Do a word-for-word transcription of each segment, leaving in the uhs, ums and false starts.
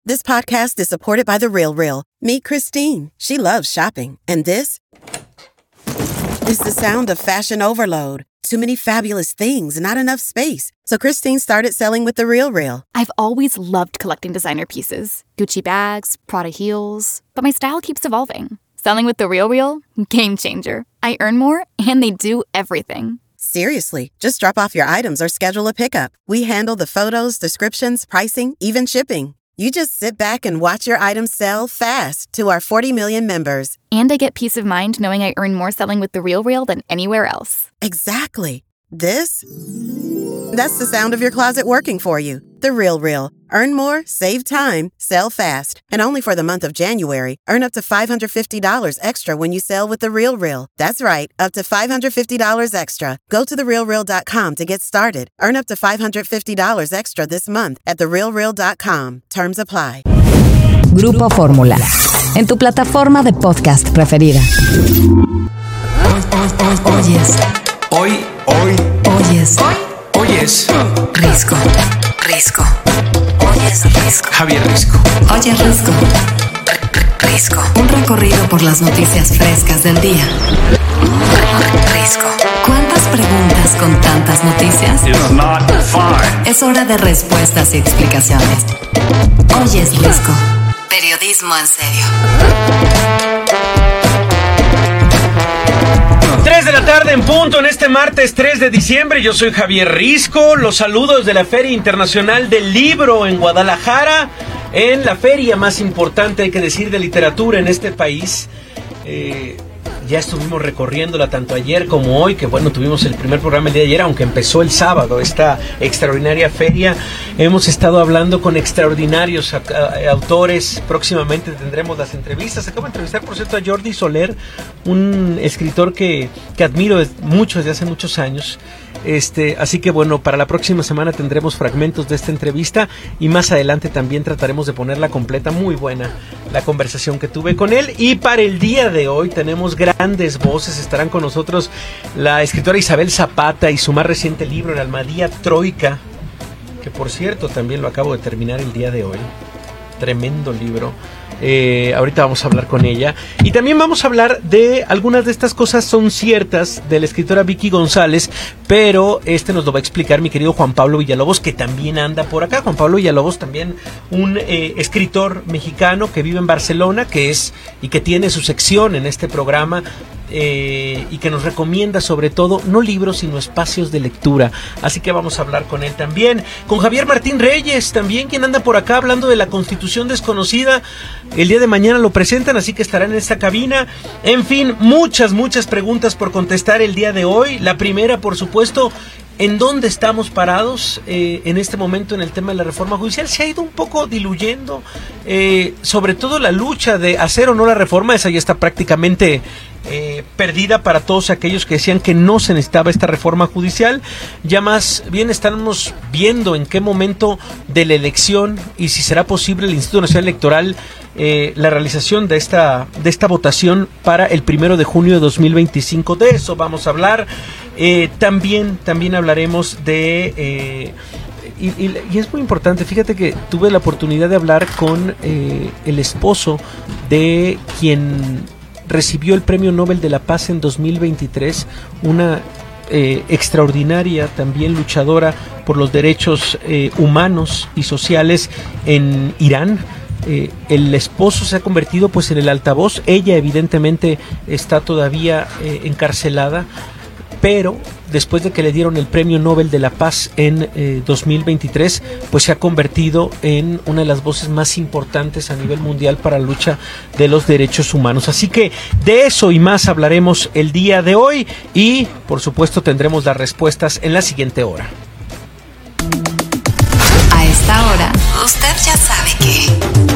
This podcast is supported by The RealReal. Meet Christine. She loves shopping. And this is the sound of fashion overload. Too many fabulous things, not enough space. So Christine started selling with The RealReal. I've always loved collecting designer pieces. Gucci bags, Prada heels. But my style keeps evolving. Selling with The RealReal? Game changer. I earn more, and they do everything. Seriously, just drop off your items or schedule a pickup. We handle the photos, descriptions, pricing, even shipping. You just sit back and watch your items sell fast to our forty million members. And I get peace of mind knowing I earn more selling with The RealReal than anywhere else. Exactly. This? That's the sound of your closet working for you. The RealReal. Earn more, save time, sell fast. And only for the month of January, earn up to five hundred fifty dollars extra when you sell with The RealReal. That's right, up to five hundred fifty dollars extra. Go to the real real dot com to get started. Earn up to five hundred fifty dollars extra this month at the real real dot com. Terms apply. Grupo Fórmula, en tu plataforma de podcast preferida. Oyes. Hoy, hoy, Oyes. hoy, oyes. Risco. Risco. Oyes Risco. Javier Risco. Oyes Risco. Risco. Un recorrido por las noticias frescas del día. Risco. ¿Cuántas preguntas con tantas noticias? It's not fine. Es hora de respuestas y explicaciones. Oyes Risco. Periodismo en serio. tres de la tarde en punto en este martes tres de diciembre. Yo soy Javier Risco. Los saludos de la Feria Internacional del Libro en Guadalajara, en la feria más importante, hay que decir, de literatura en este país. Eh, ya estuvimos recorriéndola tanto ayer como hoy, que bueno, tuvimos el primer programa el día de ayer, aunque empezó el sábado esta extraordinaria feria. Hemos estado hablando con extraordinarios a, a, autores. Próximamente tendremos las entrevistas. Acabo de entrevistar, por cierto, a Jordi Soler, un escritor que, que admiro mucho desde hace muchos años. Este, así que bueno, para la próxima semana tendremos fragmentos de esta entrevista y más adelante también trataremos de ponerla completa. Muy buena la conversación que tuve con él. Y para el día de hoy tenemos grandes voces. Estarán con nosotros la escritora Isabel Zapata y su más reciente libro, El Almadía Troika, que por cierto también lo acabo de terminar el día de hoy. Tremendo libro. Eh, ahorita vamos a hablar con ella. Y también vamos a hablar de algunas de estas cosas son ciertas de la escritora Vicky González, pero este nos lo va a explicar mi querido Juan Pablo Villalobos, que también anda por acá. Juan Pablo Villalobos, también un eh, escritor mexicano que vive en Barcelona, que es y que tiene su sección en este programa. Eh, y que nos recomienda sobre todo no libros sino espacios de lectura, así que vamos a hablar con él también, con Javier Martín Reyes también, quien anda por acá hablando de la Constitución desconocida. El día de mañana lo presentan, así que estarán en esta cabina. En fin, muchas muchas preguntas por contestar el día de hoy. La primera, por supuesto, ¿en dónde estamos parados eh, en este momento en el tema de la reforma judicial? Se ha ido un poco diluyendo, eh, sobre todo la lucha de hacer o no la reforma. Esa ya está prácticamente eh, perdida para todos aquellos que decían que no se necesitaba esta reforma judicial. Ya más bien estamos viendo en qué momento de la elección y si será posible el Instituto Nacional Electoral eh, la realización de esta, de esta votación para el primero de junio de dos mil veinticinco. De eso vamos a hablar. Eh, también, también hablaremos de... Eh, y, y, y es muy importante, fíjate que tuve la oportunidad de hablar con eh, el esposo de quien recibió el Premio Nobel de la Paz en dos mil veintitrés, una eh, extraordinaria también luchadora por los derechos eh, humanos y sociales en Irán. Eh, el esposo se ha convertido pues en el altavoz. Ella evidentemente está todavía eh, encarcelada, pero después de que le dieron el Premio Nobel de la Paz en eh, dos mil veintitrés, pues se ha convertido en una de las voces más importantes a nivel mundial para la lucha de los derechos humanos. Así que de eso y más hablaremos el día de hoy y, por supuesto, tendremos las respuestas en la siguiente hora. A esta hora, usted ya sabe que...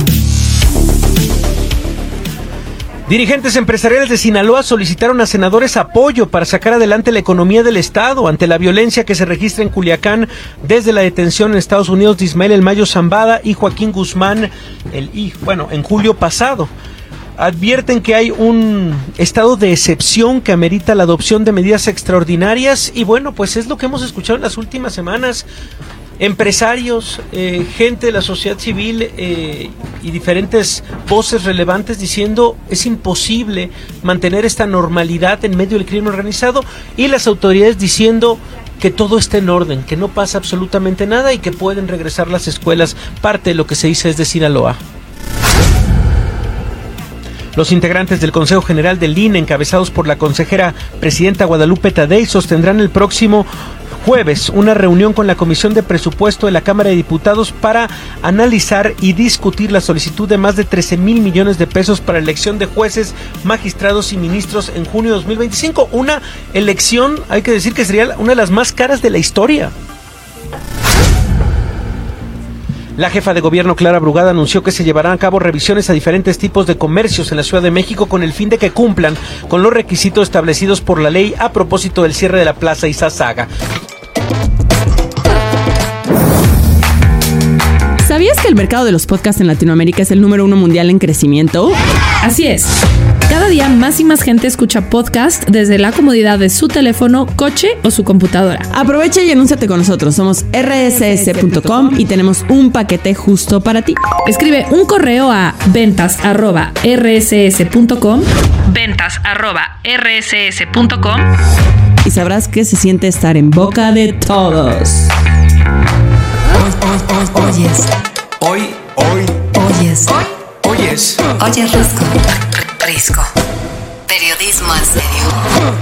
Dirigentes empresariales de Sinaloa solicitaron a senadores apoyo para sacar adelante la economía del estado ante la violencia que se registra en Culiacán desde la detención en Estados Unidos de Ismael El Mayo Zambada y Joaquín Guzmán, el hijo, bueno, en julio pasado. Advierten que hay un estado de excepción que amerita la adopción de medidas extraordinarias y bueno, pues es lo que hemos escuchado en las últimas semanas. empresarios, eh, gente de la sociedad civil eh, y diferentes voces relevantes diciendo es imposible mantener esta normalidad en medio del crimen organizado, y las autoridades diciendo que todo está en orden, que no pasa absolutamente nada y que pueden regresar las escuelas. Parte de lo que se dice es de Sinaloa. Los integrantes del Consejo General del I N E, encabezados por la consejera presidenta Guadalupe Tadei, sostendrán el próximo jueves una reunión con la Comisión de Presupuesto de la Cámara de Diputados para analizar y discutir la solicitud de más de trece mil millones de pesos para elección de jueces, magistrados y ministros en junio de dos mil veinticinco. Una elección, hay que decir que sería una de las más caras de la historia. La jefa de gobierno, Clara Brugada, anunció que se llevarán a cabo revisiones a diferentes tipos de comercios en la Ciudad de México con el fin de que cumplan con los requisitos establecidos por la ley a propósito del cierre de la Plaza Izazaga. ¿Sabías que el mercado de los podcasts en Latinoamérica es el número uno mundial en crecimiento? Así es. Cada día más y más gente escucha podcast desde la comodidad de su teléfono, coche o su computadora. Aprovecha y anúnciate con nosotros. Somos erre ese ese punto com y tenemos un paquete justo para ti. Escribe un correo a ventas arroba erre ese ese punto com, ventas arroba erre ese ese punto com, y sabrás que se siente estar en boca de todos. Oyes. Hoy, hoy, Oyes. hoy, oyes. Oyes Risco. Risco. Periodismo en serio.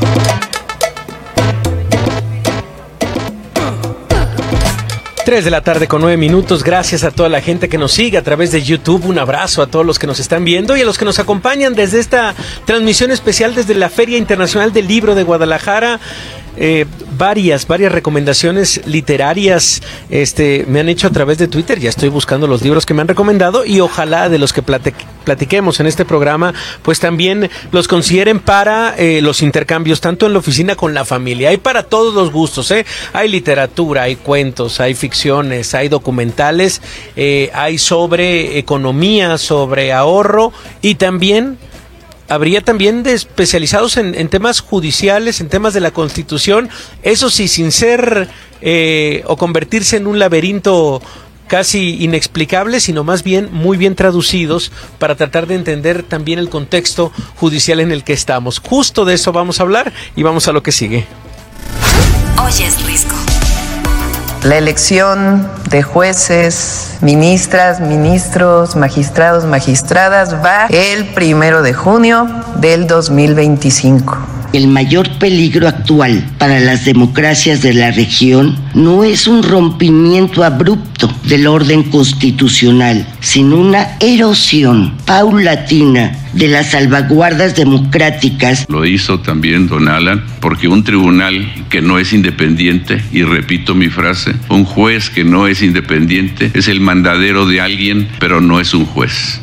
tres de la tarde con nueve minutos. Gracias a toda la gente que nos sigue a través de YouTube. Un abrazo a todos los que nos están viendo y a los que nos acompañan desde esta transmisión especial desde la Feria Internacional del Libro de Guadalajara. Eh, varias, varias recomendaciones literarias este, me han hecho a través de Twitter. Ya estoy buscando los libros que me han recomendado y ojalá de los que platic- platiquemos en este programa, pues también los consideren para eh, los intercambios, tanto en la oficina con la familia. Hay para todos los gustos, ¿eh? Hay literatura, hay cuentos, hay ficciones, hay documentales, eh, hay sobre economía, sobre ahorro, y también habría también de especializados en, en temas judiciales, en temas de la Constitución, eso sí, sin ser eh, o convertirse en un laberinto casi inexplicable, sino más bien muy bien traducidos para tratar de entender también el contexto judicial en el que estamos. Justo de eso vamos a hablar y vamos a lo que sigue. Oyes Risco. La elección de jueces, ministras, ministros, magistrados, magistradas va el primero de junio del dos mil veinticinco. El mayor peligro actual para las democracias de la región no es un rompimiento abrupto del orden constitucional, sino una erosión paulatina de las salvaguardas democráticas. Lo hizo también don Alan, porque un tribunal que no es independiente, y repito mi frase, un juez que no es independiente es el mandadero de alguien, pero no es un juez.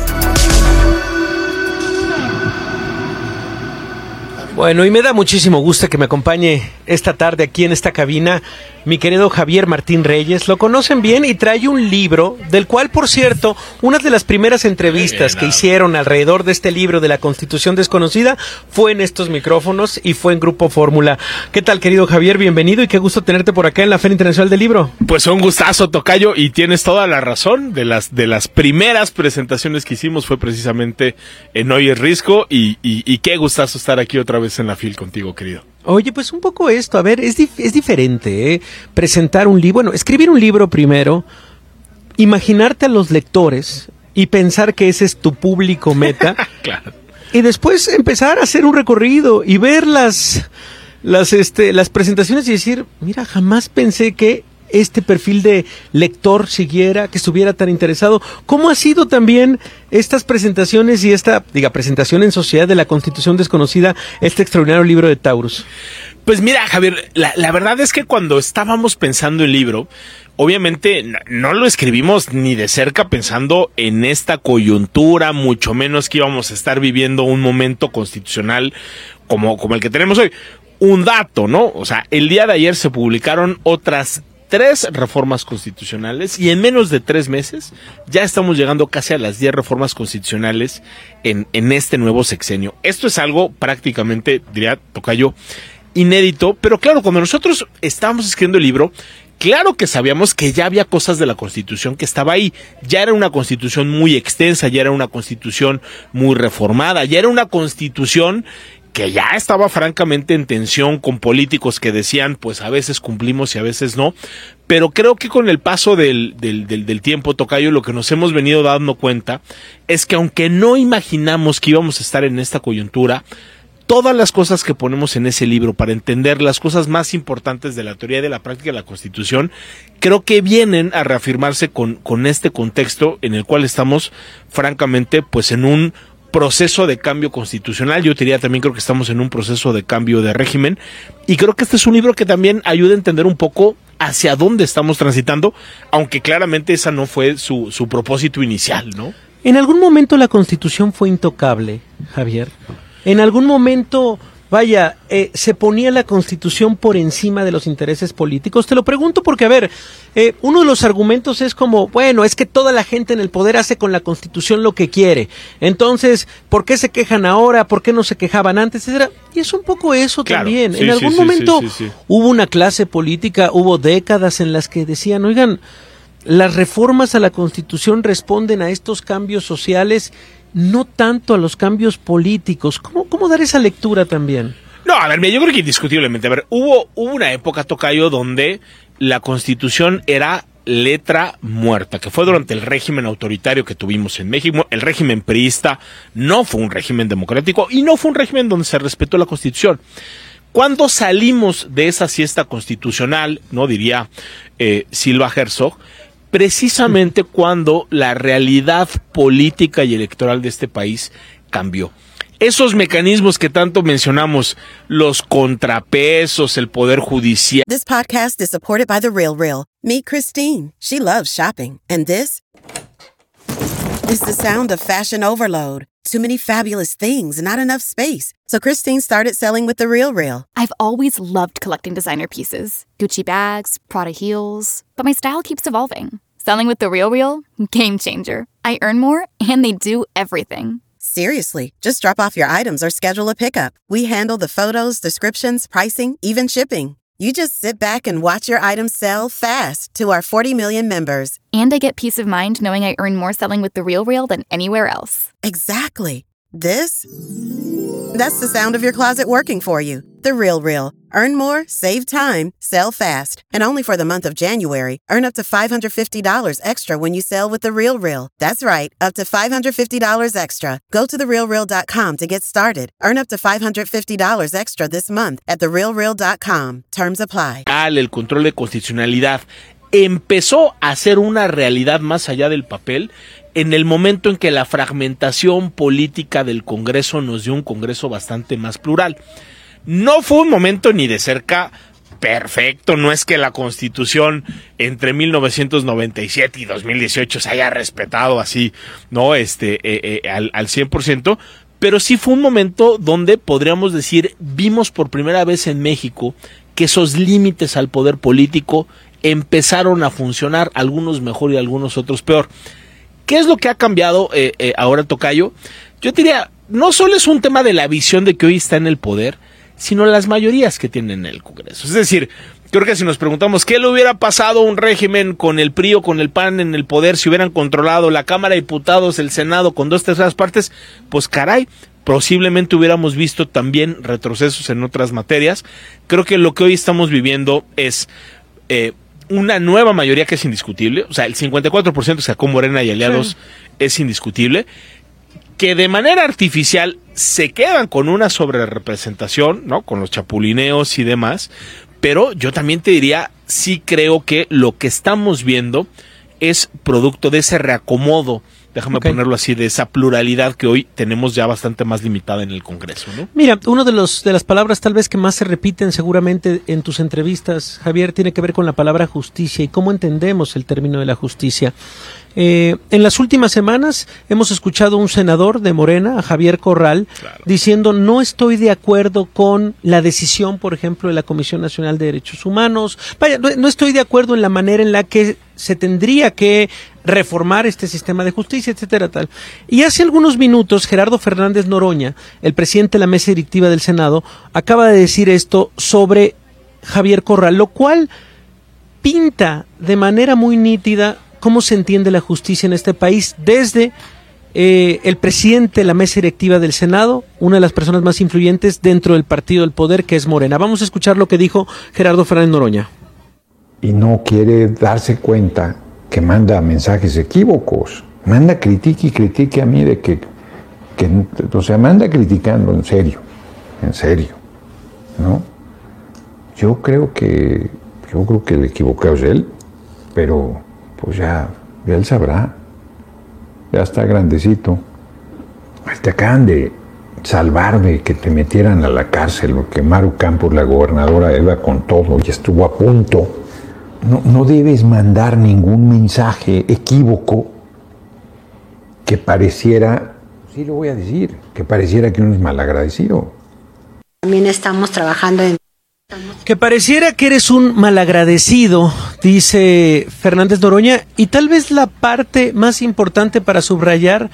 Bueno, y me da muchísimo gusto que me acompañe esta tarde aquí en esta cabina mi querido Javier Martín Reyes. Lo conocen bien y trae un libro, del cual, por cierto, una de las primeras entrevistas que hicieron alrededor de este libro de la Constitución Desconocida fue en estos micrófonos y fue en Grupo Fórmula. ¿Qué tal, querido Javier? Bienvenido y qué gusto tenerte por acá en la Feria Internacional del Libro. Pues un gustazo, tocayo, y tienes toda la razón. De las de las primeras presentaciones que hicimos fue precisamente en Oyes Risco y, y, y qué gustazo estar aquí otra vez en la fil contigo, querido. Oye, pues un poco esto, a ver, es, dif- es diferente, ¿eh? Presentar un libro, bueno, escribir un libro primero, imaginarte a los lectores y pensar que ese es tu público meta. Claro. Y después empezar a hacer un recorrido y ver las, las, este, las presentaciones y decir, mira, jamás pensé que este perfil de lector siguiera, que estuviera tan interesado. ¿Cómo ha sido también estas presentaciones y esta, diga, presentación en sociedad de la Constitución Desconocida, este extraordinario libro de Taurus? Pues mira, Javier, la, la verdad es que cuando estábamos pensando el libro, obviamente no, no lo escribimos ni de cerca pensando en esta coyuntura, mucho menos que íbamos a estar viviendo un momento constitucional como, como el que tenemos hoy. Un dato, ¿no? O sea, el día de ayer se publicaron otras tres reformas constitucionales y en menos de tres meses ya estamos llegando casi a las diez reformas constitucionales en, en este nuevo sexenio. Esto es algo prácticamente, diría, tocayo, inédito, pero claro, cuando nosotros estábamos escribiendo el libro, claro que sabíamos que ya había cosas de la Constitución que estaba ahí. Ya era una Constitución muy extensa, ya era una Constitución muy reformada, ya era una Constitución que ya estaba francamente en tensión con políticos que decían, pues a veces cumplimos y a veces no. Pero creo que con el paso del, del, del, del tiempo, Tocayo, lo que nos hemos venido dando cuenta es que aunque no imaginamos que íbamos a estar en esta coyuntura, todas las cosas que ponemos en ese libro para entender las cosas más importantes de la teoría y de la práctica de la Constitución, creo que vienen a reafirmarse con, con este contexto en el cual estamos, francamente, pues en un proceso de cambio constitucional. Yo diría también creo que estamos en un proceso de cambio de régimen, y creo que este es un libro que también ayuda a entender un poco hacia dónde estamos transitando, aunque claramente esa no fue su, su propósito inicial, ¿no? En algún momento la Constitución fue intocable, Javier. En algún momento, vaya, eh, se ponía la Constitución por encima de los intereses políticos. Te lo pregunto porque, a ver, eh, uno de los argumentos es como, bueno, es que toda la gente en el poder hace con la Constitución lo que quiere. Entonces, ¿por qué se quejan ahora? ¿Por qué no se quejaban antes? Etcétera. Y es un poco eso claro, también. Sí, en algún sí, momento sí, sí, sí. hubo una clase política, hubo décadas en las que decían, oigan, las reformas a la Constitución responden a estos cambios sociales, no tanto a los cambios políticos. ¿Cómo, cómo dar esa lectura también? No, a ver, yo creo que indiscutiblemente, a ver, hubo, hubo una época, Tocayo, donde la Constitución era letra muerta, que fue durante el régimen autoritario que tuvimos en México. El régimen priista no fue un régimen democrático y no fue un régimen donde se respetó la Constitución. Cuando salimos de esa siesta constitucional, no diría eh, Silva Herzog, precisamente cuando la realidad política y electoral de este país cambió. Esos mecanismos que tanto mencionamos, los contrapesos, el poder judicial. This podcast is supported by The Real Real. Meet Christine. She loves shopping. And this is the sound of fashion overload. Too many fabulous things, not enough space. So Christine started selling with The Real Real. I've always loved collecting designer pieces. Gucci bags, Prada heels. But my style keeps evolving. Selling with The Real Real? Game changer. I earn more, and they do everything. Seriously, just drop off your items or schedule a pickup. We handle the photos, descriptions, pricing, even shipping. You just sit back and watch your items sell fast to our forty million members. And I get peace of mind knowing I earn more selling with The Real Real than anywhere else. Exactly. This? That's the sound of your closet working for you. The Real Real. Earn more, save time, sell fast. And only for the month of January, earn up to five hundred fifty dollars extra when you sell with The Real Real. That's right, up to five hundred fifty dollars extra. Go to the real real dot com to get started. Earn up to five hundred fifty dollars extra this month at the real real dot com. Terms apply. El control de constitucionalidad empezó a ser una realidad más allá del papel en el momento en que la fragmentación política del Congreso nos dio un Congreso bastante más plural. No fue un momento ni de cerca perfecto, no es que la Constitución entre mil novecientos noventa y siete y dos mil dieciocho se haya respetado así, no, este, eh, eh, al, al cien por ciento, pero sí fue un momento donde podríamos decir, vimos por primera vez en México que esos límites al poder político empezaron a funcionar, algunos mejor y algunos otros peor. ¿Qué es lo que ha cambiado eh, eh, ahora, Tocayo? Yo diría, no solo es un tema de la visión de que hoy está en el poder, sino las mayorías que tienen en el Congreso. Es decir, creo que si nos preguntamos qué le hubiera pasado a un régimen con el P R I o con el P A N en el poder si hubieran controlado la Cámara de Diputados, el Senado con dos terceras partes, pues caray, posiblemente hubiéramos visto también retrocesos en otras materias. Creo que lo que hoy estamos viviendo es eh, una nueva mayoría que es indiscutible, o sea, el cincuenta y cuatro por ciento que sacó Morena y aliados sí. es indiscutible, que de manera artificial se quedan con una sobrerepresentación, ¿no? Con los chapulineos y demás, pero yo también te diría, sí creo que lo que estamos viendo es producto de ese reacomodo, déjame okay. ponerlo así, de esa pluralidad que hoy tenemos ya bastante más limitada en el Congreso, ¿no? Mira, uno de los de las palabras tal vez que más se repiten seguramente en tus entrevistas, Javier, tiene que ver con la palabra justicia y cómo entendemos el término de la justicia. Eh, en las últimas semanas hemos escuchado a un senador de Morena, a Javier Corral, claro. diciendo no estoy de acuerdo con la decisión, por ejemplo, de la Comisión Nacional de Derechos Humanos. Vaya, no, no estoy de acuerdo en la manera en la que se tendría que reformar este sistema de justicia, etcétera, tal. Y hace algunos minutos Gerardo Fernández Noroña, el presidente de la mesa directiva del Senado, acaba de decir esto sobre Javier Corral, lo cual pinta de manera muy nítida cómo se entiende la justicia en este país desde eh, el presidente de la mesa directiva del Senado, una de las personas más influyentes dentro del partido del poder, que es Morena. Vamos a escuchar lo que dijo Gerardo Fernández Noroña. Y no quiere darse cuenta que manda mensajes equívocos. Manda critique y critique a mí de que, que, o sea, manda criticando en serio, en serio, ¿no? Yo creo que, yo creo que el equivocado es él, pero pues ya, ya él sabrá, ya está grandecito. Te acaban de salvar de que te metieran a la cárcel, porque Maru Campos, la gobernadora, iba con todo y estuvo a punto. No, no debes mandar ningún mensaje equívoco que pareciera, sí lo voy a decir, que pareciera que uno es malagradecido. También estamos trabajando en... Que pareciera que eres un malagradecido, dice Fernández Noroña, y tal vez la parte más importante para subrayar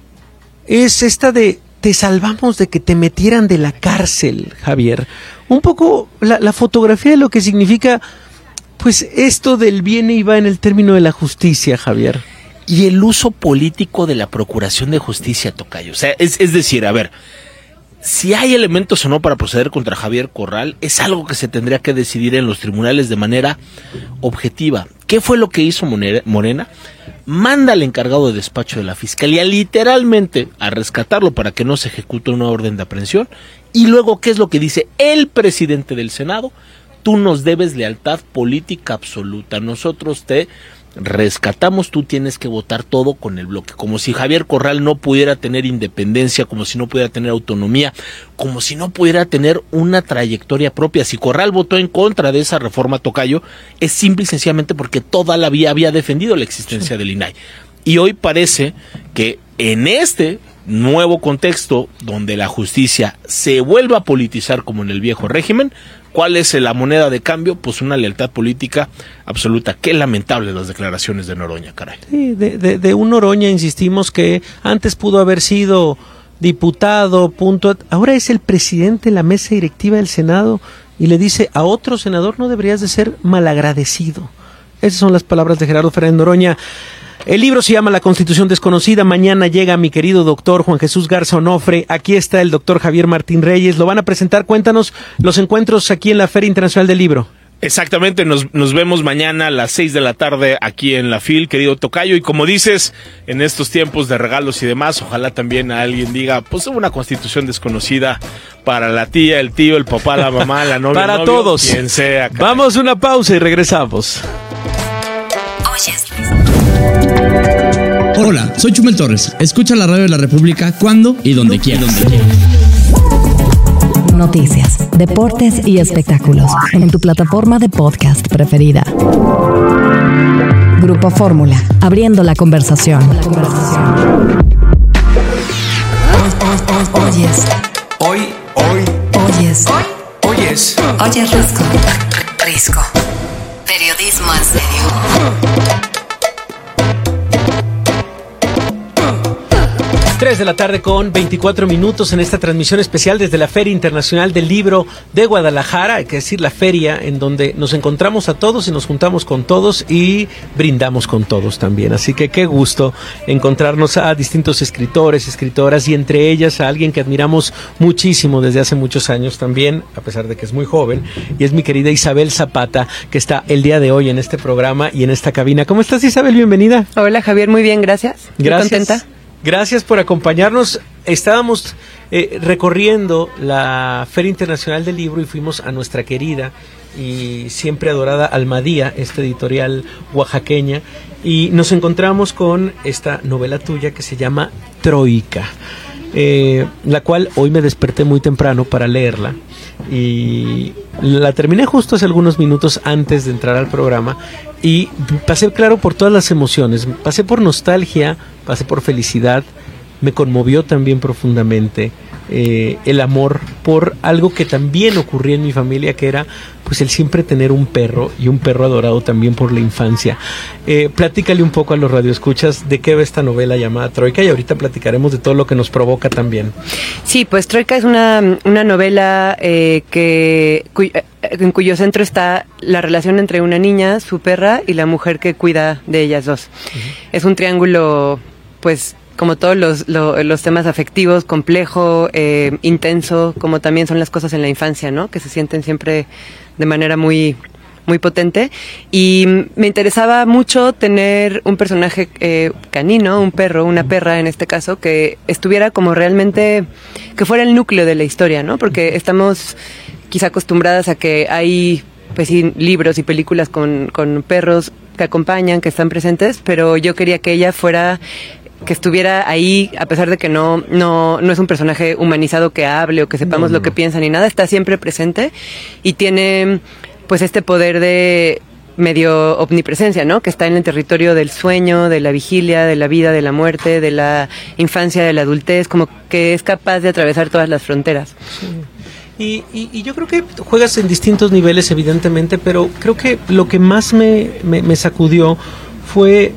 es esta de te salvamos de que te metieran de la cárcel, Javier. Un poco la, la fotografía de lo que significa pues esto del viene y va en el término de la justicia, Javier. Y el uso político de la Procuración de Justicia, tocayo. O sea, es, es decir, a ver, si hay elementos o no para proceder contra Javier Corral, es algo que se tendría que decidir en los tribunales de manera objetiva. ¿Qué fue lo que hizo Morena? Manda al encargado de despacho de la Fiscalía literalmente a rescatarlo para que no se ejecute una orden de aprehensión. Y luego, ¿qué es lo que dice el presidente del Senado? Tú nos debes lealtad política absoluta. Nosotros te rescatamos, tú tienes que votar todo con el bloque. Como si Javier Corral no pudiera tener independencia, como si no pudiera tener autonomía, como si no pudiera tener una trayectoria propia. Si Corral votó en contra de esa reforma, tocayo, es simple y sencillamente porque toda la vida había defendido la existencia sí. del I N A I. Y hoy parece que en este nuevo contexto, donde la justicia se vuelve a politizar como en el viejo régimen, ¿cuál es la moneda de cambio? Pues una lealtad política absoluta. Qué lamentable las declaraciones de Noroña, caray. Sí, de, de, de un Noroña, insistimos, que antes pudo haber sido diputado, punto, ahora es el presidente de la mesa directiva del Senado y le dice a otro senador, no deberías de ser malagradecido. Esas son las palabras de Gerardo Fernández Noroña. El libro se llama La Constitución Desconocida. Mañana llega mi querido doctor Juan Jesús Garza Onofre. Aquí está el doctor Javier Martín Reyes. Lo van a presentar. Cuéntanos los encuentros aquí en la Feria Internacional del Libro. Exactamente, nos, nos vemos mañana a las seis de la tarde aquí en la F I L, querido tocayo. Y como dices, en estos tiempos de regalos y demás, ojalá también a alguien diga, pues una Constitución desconocida para la tía, el tío, el papá, la mamá, la novia, para el novio, todos. Quien sea. Caray. Vamos a una pausa y regresamos. Hola, soy Chumel Torres. Escucha la radio de la República cuando y donde quieras. Noticias, deportes y espectáculos en tu plataforma de podcast preferida. Grupo Fórmula, abriendo la conversación. Oyes. Hoy, hoy. Oyes. Hoy. Oyes. Oyes Risco. Risco. Periodismo en serio. tres de la tarde con veinticuatro minutos en esta transmisión especial desde la Feria Internacional del Libro de Guadalajara, hay que decir la feria en donde nos encontramos a todos y nos juntamos con todos y brindamos con todos también, así que qué gusto encontrarnos a distintos escritores, escritoras y entre ellas a alguien que admiramos muchísimo desde hace muchos años también, a pesar de que es muy joven, y es mi querida Isabel Zapata, que está el día de hoy en este programa y en esta cabina. ¿Cómo estás, Isabel? Bienvenida. Hola, Javier, muy bien, gracias. Gracias. Muy contenta. Gracias por acompañarnos. Estábamos eh, recorriendo la Feria Internacional del Libro y fuimos a nuestra querida y siempre adorada Almadía, esta editorial oaxaqueña, y nos encontramos con esta novela tuya que se llama Troika, eh, la cual hoy me desperté muy temprano para leerla y la terminé justo hace algunos minutos antes de entrar al programa y pasé claro por todas las emociones, pasé por nostalgia, pasé por felicidad, me conmovió también profundamente, eh, el amor por algo que también ocurría en mi familia, que era pues el siempre tener un perro, y un perro adorado también por la infancia. Eh, platícale un poco a los radioescuchas de qué va esta novela llamada Troika, y ahorita platicaremos de todo lo que nos provoca también. Sí, pues Troika es una, una novela eh, que cuy, eh, en cuyo centro está la relación entre una niña, su perra, y la mujer que cuida de ellas dos. Uh-huh. Es un triángulo, pues, como todos los, los, los temas afectivos, complejo, eh, intenso, como también son las cosas en la infancia, ¿no? Que se sienten siempre de manera muy, muy potente. Y me interesaba mucho tener un personaje eh, canino, un perro, una perra en este caso, que estuviera como realmente, que fuera el núcleo de la historia, ¿no? Porque estamos quizá acostumbradas a que hay, pues sí, libros y películas con, con perros que acompañan, que están presentes, pero yo quería que ella fuera, que estuviera ahí, a pesar de que no, no, no es un personaje humanizado que hable o que sepamos no, no. lo que piensa ni nada, está siempre presente y tiene pues este poder de medio omnipresencia, ¿no? Que está en el territorio del sueño, de la vigilia, de la vida, de la muerte, de la infancia, de la adultez, como que es capaz de atravesar todas las fronteras. Sí. Y, y, y yo creo que juegas en distintos niveles, evidentemente, pero creo que lo que más me, me, me sacudió fue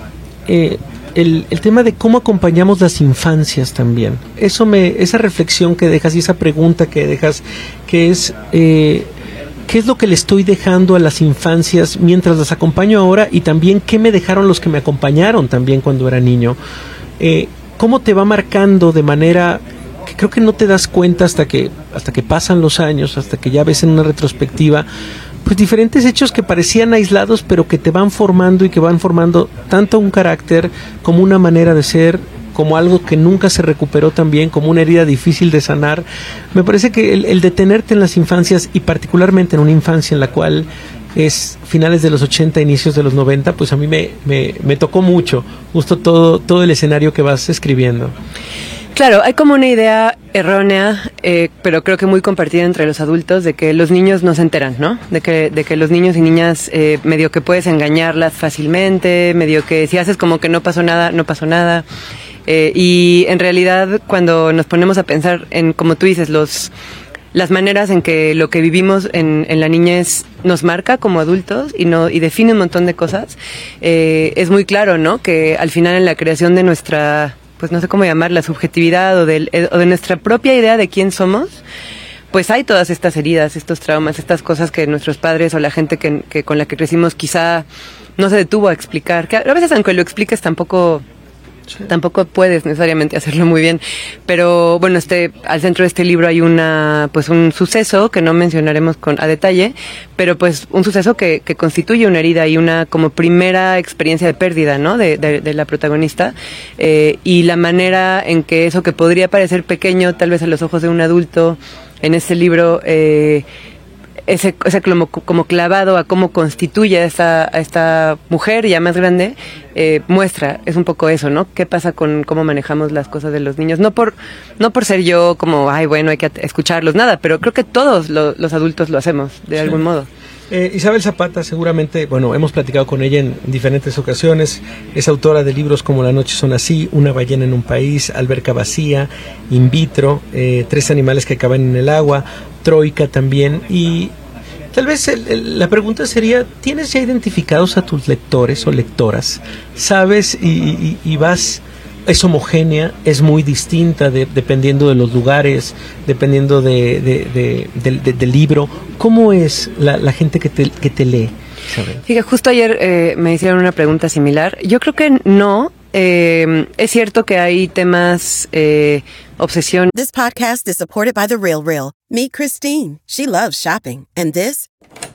eh, el, el tema de cómo acompañamos las infancias también. Eso me, esa reflexión que dejas y esa pregunta que dejas, que es eh, ¿qué es lo que le estoy dejando a las infancias mientras las acompaño ahora? Y también ¿qué me dejaron los que me acompañaron también cuando era niño? Eh, ¿Cómo te va marcando de manera que creo que no te das cuenta hasta que hasta que pasan los años, hasta que ya ves en una retrospectiva pues diferentes hechos que parecían aislados, pero que te van formando y que van formando tanto un carácter como una manera de ser, como algo que nunca se recuperó también, como una herida difícil de sanar? Me parece que el, el detenerte en las infancias, y particularmente en una infancia en la cual es finales de los ochenta, inicios de los noventa, pues a mí me, me, me tocó mucho, justo todo, todo el escenario que vas escribiendo. Claro, hay como una idea errónea, eh, pero creo que muy compartida entre los adultos, de que los niños no se enteran, ¿no? De que, de que los niños y niñas eh, medio que puedes engañarlas fácilmente, medio que si haces como que no pasó nada, no pasó nada. Eh, y en realidad cuando nos ponemos a pensar en, como tú dices, los las maneras en que lo que vivimos en, en la niñez nos marca como adultos y no y define un montón de cosas, eh, es muy claro, ¿no? Que al final en la creación de nuestra, pues no sé cómo llamar, la subjetividad o de, o de nuestra propia idea de quién somos, pues hay todas estas heridas, estos traumas, estas cosas que nuestros padres o la gente que, que con la que crecimos quizá no se detuvo a explicar, que a veces aunque lo expliques tampoco... Sí. Tampoco puedes necesariamente hacerlo muy bien, pero bueno, este al centro de este libro hay una pues un suceso que no mencionaremos con a detalle, pero pues un suceso que, que constituye una herida y una como primera experiencia de pérdida, ¿no? De, de, de la protagonista, eh, y la manera en que eso que podría parecer pequeño tal vez a los ojos de un adulto en este libro, eh, ese, ese como, como clavado a cómo constituye a esta, a esta mujer ya más grande, eh, muestra, es un poco eso, ¿no? ¿Qué pasa con cómo manejamos las cosas de los niños? No por no por ser yo como, ay, bueno, hay que escucharlos, nada, pero creo que todos lo, los adultos lo hacemos, de sí. algún modo. Eh, Isabel Zapata, seguramente, bueno, hemos platicado con ella en diferentes ocasiones, es autora de libros como La noche son así, Una ballena en un país, Alberca vacía, In vitro, eh, Tres animales que acaban en el agua, Troika también, y tal vez el, el, la pregunta sería, ¿tienes ya identificados a tus lectores o lectoras? ¿Sabes y, y, y vas... es homogénea, es muy distinta de, dependiendo de los lugares, dependiendo de, de, de, de, de, del libro? ¿Cómo es la, la gente que te, que te lee, Isabel? Fíjate, justo ayer eh, me hicieron una pregunta similar. Yo creo que no. Eh, es cierto que hay temas, eh, obsesión. This podcast is supported by The Real Real. Meet Christine. She loves shopping. And this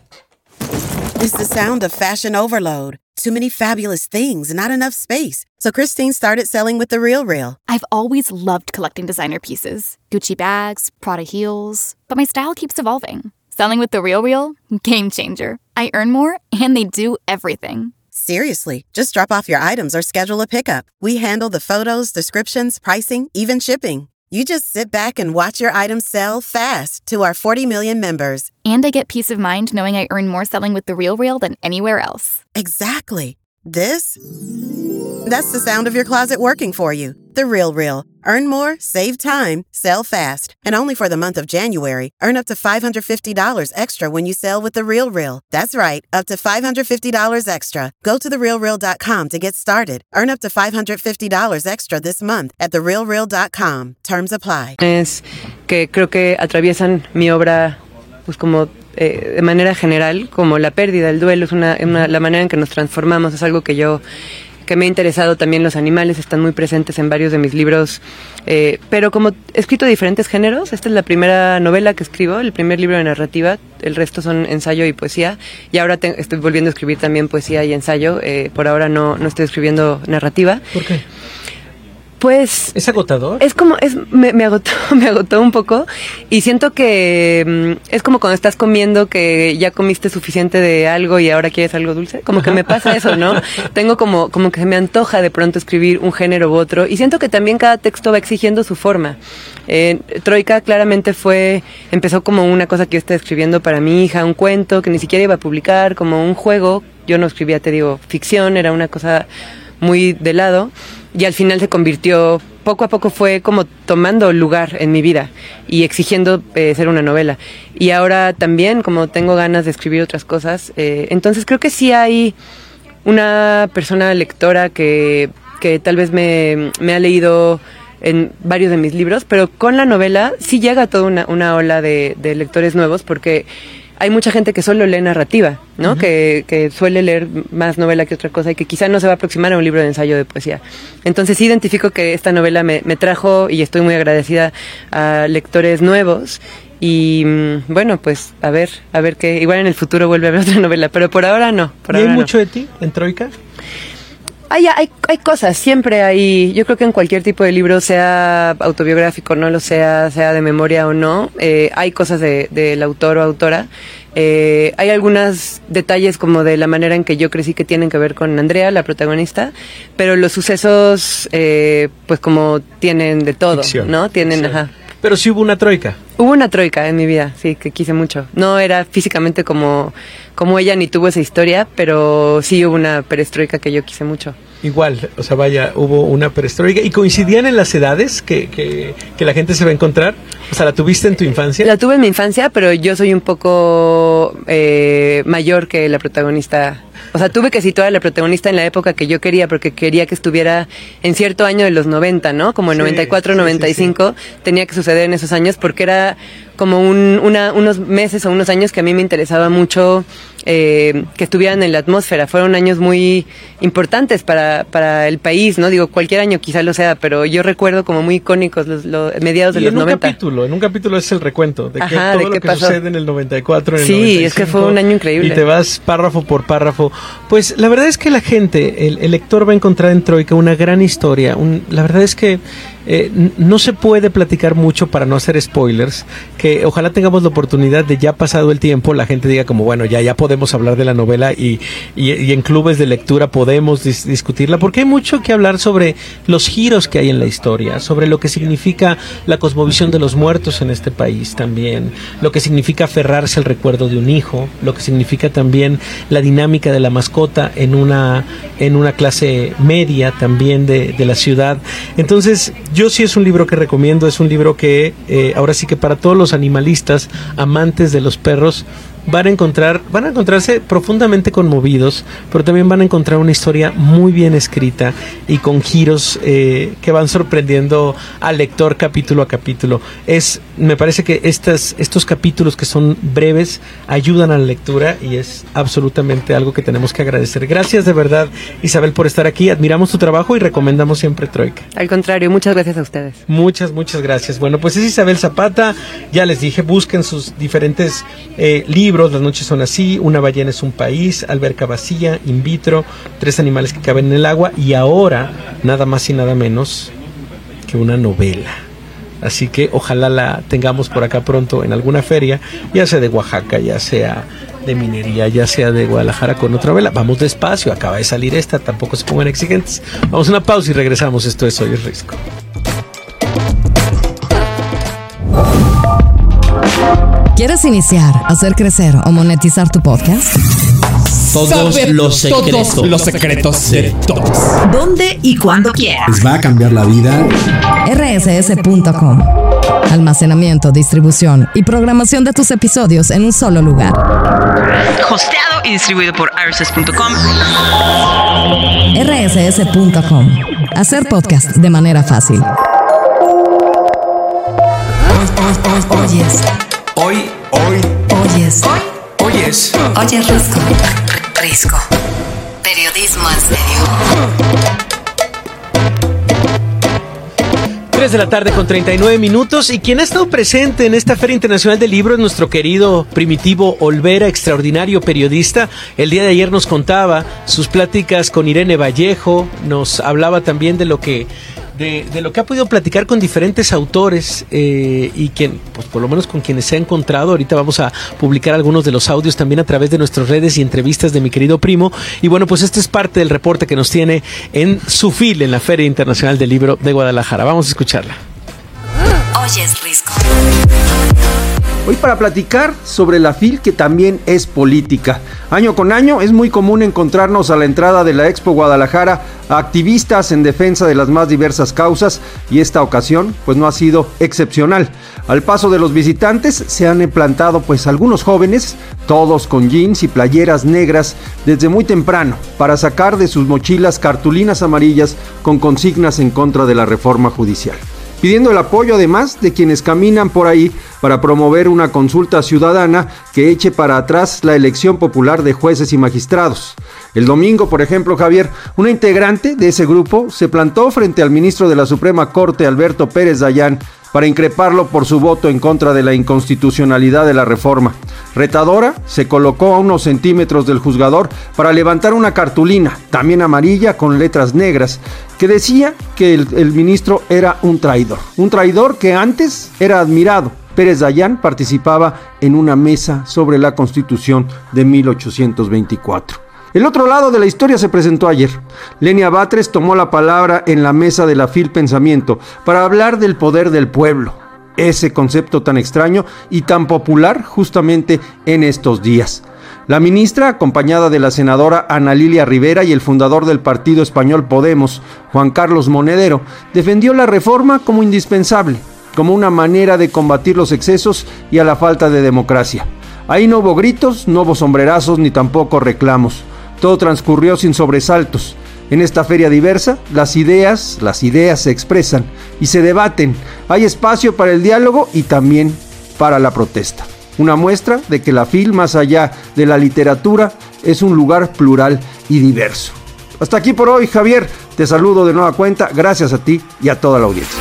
is the sound of fashion overload. Too many fabulous things, not enough space. So Christine started selling with The Real Real. I've always loved collecting designer pieces. Gucci bags, Prada heels. But my style keeps evolving. Selling with The Real Real? Game changer. I earn more, and they do everything. Seriously, just drop off your items or schedule a pickup. We handle the photos, descriptions, pricing, even shipping. You just sit back and watch your items sell fast to our forty million members. And I get peace of mind knowing I earn more selling with The Real Real than anywhere else. Exactly. This? That's the sound of your closet working for you. The Real Real. Earn more, save time, sell fast. And only for the month of January, earn up to five hundred fifty dollars extra when you sell with The RealReal. That's right, up to five hundred fifty dollars extra. Go to the real real dot com to get started. Earn up to five hundred fifty dollars extra this month at the real real dot com. Terms apply. Es que creo que atraviesan mi obra pues como eh, de manera general, como la pérdida, el duelo, es una, una, la manera en que nos transformamos, es algo que yo que me ha interesado. También los animales están muy presentes en varios de mis libros, eh, pero como he escrito diferentes géneros, esta es la primera novela que escribo, el primer libro de narrativa, el resto son ensayo y poesía, y ahora te, estoy volviendo a escribir también poesía y ensayo, eh, por ahora no, no estoy escribiendo narrativa. ¿Por qué? Pues ¿es agotador? Es como, es, me, me agotó, me agotó un poco, y siento que mm, es como cuando estás comiendo que ya comiste suficiente de algo y ahora quieres algo dulce, como que me pasa eso, ¿no? Tengo como, como que se me antoja de pronto escribir un género u otro, y siento que también cada texto va exigiendo su forma. Eh, Troika claramente fue, empezó como una cosa que yo estaba escribiendo para mi hija, un cuento que ni siquiera iba a publicar, como un juego. Yo no escribía, te digo, ficción, era una cosa muy de lado, y al final se convirtió, poco a poco fue como tomando lugar en mi vida y exigiendo eh, ser una novela. Y ahora también, como tengo ganas de escribir otras cosas, eh, entonces creo que sí hay una persona lectora que, que tal vez me, me ha leído en varios de mis libros, pero con la novela sí llega toda una, una ola de, de lectores nuevos, porque hay mucha gente que solo lee narrativa, ¿no? Uh-huh. que, que suele leer más novela que otra cosa y que quizá no se va a aproximar a un libro de ensayo de poesía. Entonces sí identifico que esta novela me, me trajo, y estoy muy agradecida a lectores nuevos. Y bueno, pues a ver, a ver qué, igual en el futuro vuelve a haber otra novela, pero por ahora no. Por ¿Y ahora hay mucho no. de ti en Troika? Hay, hay, hay cosas, siempre hay, yo creo que en cualquier tipo de libro, sea autobiográfico, no lo sea, sea de memoria o no, eh, hay cosas de, del autor o autora. Eh, hay algunos detalles como de la manera en que yo crecí que tienen que ver con Andrea, la protagonista, pero los sucesos, eh, pues como tienen de todo, ficción, ¿no? Tienen, sí. Ajá. Pero sí hubo una troika. Hubo una troika en mi vida, sí, que quise mucho. No era físicamente como, como ella, ni tuvo esa historia, pero sí hubo una perestroika que yo quise mucho. Igual, o sea, vaya, hubo una perestroika. ¿Y coincidían en las edades que, que, que la gente se va a encontrar? O sea, ¿la tuviste en tu infancia? La tuve en mi infancia, pero yo soy un poco eh, mayor que la protagonista. O sea, tuve que situar a la protagonista en la época que yo quería, porque quería que estuviera en cierto año de los noventa, ¿no? Como en sí, noventa y cuatro, sí, noventa y cinco, sí, sí. Tenía que suceder en esos años, porque era como un, una, unos meses o unos años que a mí me interesaba mucho eh, que estuvieran en la atmósfera. Fueron años muy importantes para, para el país, ¿no? Digo, cualquier año quizá lo sea, pero yo recuerdo como muy icónicos los, los mediados de y los en noventa. Un capítulo, en un capítulo es el recuento de, Ajá, que todo de lo qué que pasó. Sucede en el noventa y cuatro, en el sí, noventa y cinco. Es que fue un año increíble. Y te vas párrafo por párrafo. Pues la verdad es que la gente, el, el lector va a encontrar en Troika una gran historia. Un, la verdad es que eh, no se puede platicar mucho para no hacer spoilers, que ojalá tengamos la oportunidad de, ya pasado el tiempo, la gente diga como, bueno, ya ya podemos hablar de la novela y, y, y en clubes de lectura podemos dis- discutirla, porque hay mucho que hablar sobre los giros que hay en la historia, sobre lo que significa la cosmovisión de los muertos en este país también, lo que significa aferrarse al recuerdo de un hijo, lo que significa también la dinámica de la mascota en una, en una clase media también de, de la ciudad. Entonces, yo sí es un libro que recomiendo, es un libro que eh, ahora sí que para todos los animalistas, amantes de los perros, van a encontrar, van a encontrarse profundamente conmovidos, pero también van a encontrar una historia muy bien escrita y con giros eh, que van sorprendiendo al lector capítulo a capítulo. Es, me parece que estas, estos capítulos que son breves ayudan a la lectura y es absolutamente algo que tenemos que agradecer. Gracias de verdad, Isabel, por estar aquí. Admiramos tu trabajo y recomendamos siempre Troika. Al contrario, muchas gracias a ustedes. Muchas, muchas gracias. Bueno, pues es Isabel Zapata. Ya les dije, busquen sus diferentes eh, libros. Las noches son así, Una ballena es un país, Alberca vacía, In vitro, Tres animales que caben en el agua y ahora nada más y nada menos que una novela. Así que ojalá la tengamos por acá pronto en alguna feria, ya sea de Oaxaca, ya sea de minería, ya sea de Guadalajara con otra novela. Vamos despacio, acaba de salir esta, tampoco se pongan exigentes. Vamos a una pausa y regresamos. Esto es Hoy es Risco. ¿Quieres iniciar, hacer crecer o monetizar tu podcast? todos saber los secretos. todos los secretos de todos. ¿Dónde y cuándo quieras? Les va a cambiar la vida. R S S punto com. Almacenamiento, distribución y programación de tus episodios en un solo lugar. Hosteado y distribuido por R S S punto com. R S S punto com. Hacer podcast de manera fácil. Oyes. Hoy, hoy, Oyes. hoy, oyes. Oyes Risco. Risco. Periodismo en serio. tres de la tarde con treinta y nueve minutos, y quien ha estado presente en esta Feria Internacional del Libro es nuestro querido Primitivo Olvera, extraordinario periodista. El día de ayer nos contaba sus pláticas con Irene Vallejo, nos hablaba también de lo que de, de lo que ha podido platicar con diferentes autores eh, y quien, pues por lo menos con quienes se ha encontrado. Ahorita vamos a publicar algunos de los audios también a través de nuestras redes y entrevistas de mi querido primo. Y bueno, pues este es parte del reporte que nos tiene en su fil en la Feria Internacional del Libro de Guadalajara. Vamos a escucharla. Oyes Risco. Hoy para platicar sobre la FIL, que también es política. Año con año es muy común encontrarnos a la entrada de la Expo Guadalajara a activistas en defensa de las más diversas causas, y esta ocasión pues no ha sido excepcional. Al paso de los visitantes se han plantado pues algunos jóvenes, todos con jeans y playeras negras desde muy temprano, para sacar de sus mochilas cartulinas amarillas con consignas en contra de la reforma judicial, pidiendo el apoyo además de quienes caminan por ahí para promover una consulta ciudadana que eche para atrás la elección popular de jueces y magistrados. El domingo, por ejemplo, Javier, una integrante de ese grupo se plantó frente al ministro de la Suprema Corte, Alberto Pérez Dayán, para increparlo por su voto en contra de la inconstitucionalidad de la reforma. Retadora, se colocó a unos centímetros del juzgador para levantar una cartulina, también amarilla con letras negras, que decía que el, el ministro era un traidor, un traidor que antes era admirado. Pérez Dayán participaba en una mesa sobre la Constitución de mil ochocientos veinticuatro. El otro lado de la historia se presentó ayer. Lenia Batres tomó la palabra en la mesa de la FIL Pensamiento para hablar del poder del pueblo, ese concepto tan extraño y tan popular justamente en estos días. La ministra, acompañada de la senadora Ana Lilia Rivera y el fundador del partido español Podemos, Juan Carlos Monedero, defendió la reforma como indispensable, como una manera de combatir los excesos y a la falta de democracia. Ahí no hubo gritos, no hubo sombrerazos ni tampoco reclamos. Todo transcurrió sin sobresaltos. En esta feria diversa, las ideas, las ideas se expresan y se debaten. Hay espacio para el diálogo y también para la protesta. Una muestra de que la FIL, más allá de la literatura, es un lugar plural y diverso. Hasta aquí por hoy, Javier. Te saludo de nueva cuenta. Gracias a ti y a toda la audiencia.